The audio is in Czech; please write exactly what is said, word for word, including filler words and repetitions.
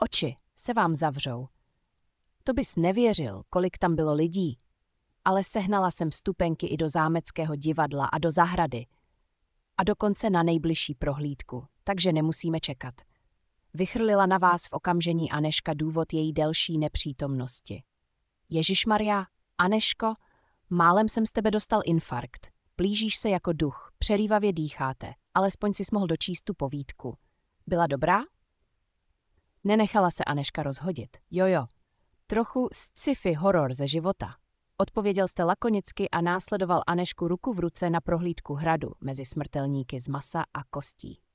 Oči se vám zavřou. To bys nevěřil, kolik tam bylo lidí. Ale sehnala jsem vstupenky i do zámeckého divadla a do zahrady. A dokonce na nejbližší prohlídku, takže nemusíme čekat. Vychrlila na vás v okamžení Anežka důvod její delší nepřítomnosti. Ježišmarja, Anežko, málem jsem z tebe dostal infarkt. Blížíš se jako duch, přelívavě dýcháte, alespoň si mohl dočíst tu povídku. Byla dobrá? Nenechala se Anežka rozhodit. Jojo, trochu sci-fi horor ze života. Odpověděl jste lakonicky a následoval Anežku ruku v ruce na prohlídku hradu mezi smrtelníky z masa a kostí.